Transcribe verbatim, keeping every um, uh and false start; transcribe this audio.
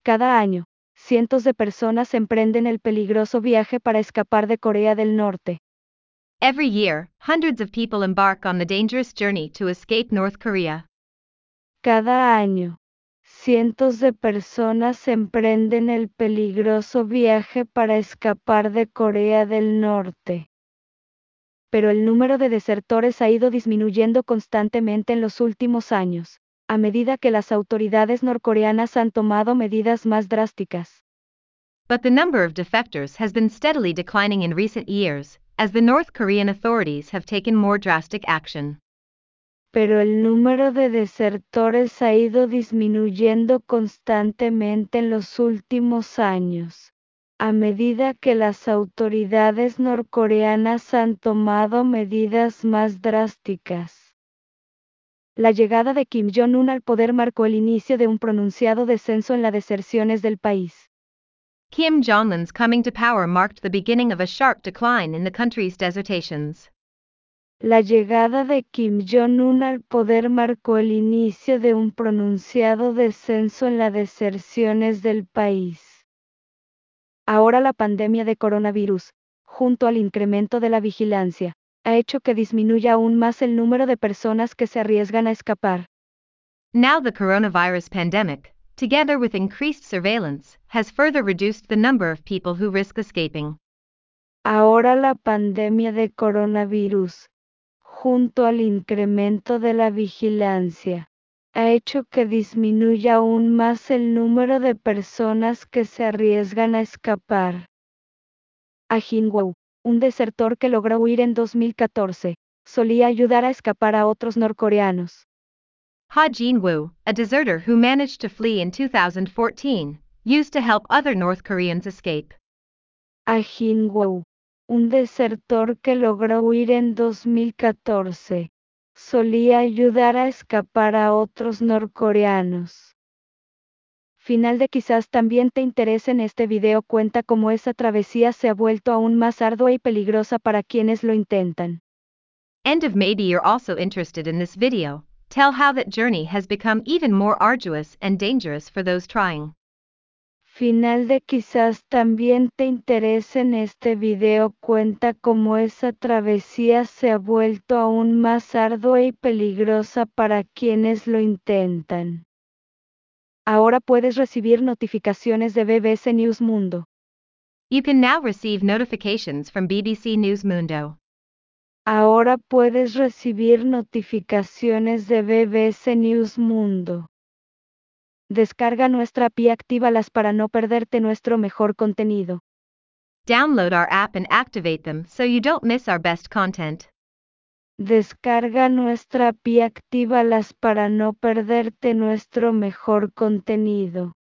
Cada año, cientos de personas emprenden el peligroso viaje para escapar de Corea del Norte. Every year, hundreds of people embark on the dangerous journey to escape North Korea. Cada año, cientos de personas emprenden el peligroso viaje para escapar de Corea del Norte. Pero el número de desertores ha ido disminuyendo constantemente en los últimos años, a medida que las autoridades norcoreanas han tomado medidas más drásticas. But the number of defectors has been steadily declining in recent years, as the North Korean authorities have taken more drastic action. Pero el número de desertores ha ido disminuyendo constantemente en los últimos años, a medida que las autoridades norcoreanas han tomado medidas más drásticas. La llegada de Kim Jong-un al poder marcó el inicio de un pronunciado descenso en las deserciones del país. Kim Jong-un's coming to power marked the beginning of a sharp decline in the country's desertations. La llegada de Kim Jong-un al poder marcó el inicio de un pronunciado descenso en las deserciones del país. Ahora la pandemia de coronavirus, junto al incremento de la vigilancia, ha hecho que disminuya aún más el número de personas que se arriesgan a escapar. Now the coronavirus pandemic, together with increased surveillance, has further reduced the number of people who risk escaping. Ahora la pandemia de coronavirus, junto al incremento de la vigilancia, ha hecho que disminuya aún más el número de personas que se arriesgan a escapar. Ah Jin-woo, un desertor que logró huir en dos mil catorce, solía ayudar a escapar a otros norcoreanos. Ha Jin-woo, a deserter who managed to flee in two thousand fourteen, used to help other North Koreans escape. Ah Jin-woo, un desertor que logró huir en dos mil catorce, solía ayudar a escapar a otros norcoreanos. Final de quizás también te interese en este video cuenta cómo esa travesía se ha vuelto aún más ardua y peligrosa para quienes lo intentan. End of maybe you're also interested in this video, tell how that journey has become even more arduous and dangerous for those trying. Final de quizás también te interese en este video cuenta cómo esa travesía se ha vuelto aún más ardua y peligrosa para quienes lo intentan. Ahora puedes recibir notificaciones de B B C News Mundo. You can now receive notifications from B B C News Mundo. Ahora puedes recibir notificaciones de B B C News Mundo. Descarga nuestra app y actívalas para no perderte nuestro mejor contenido. Download our app and activate them so you don't miss our best content. Descarga nuestra app y actívalas para no perderte nuestro mejor contenido.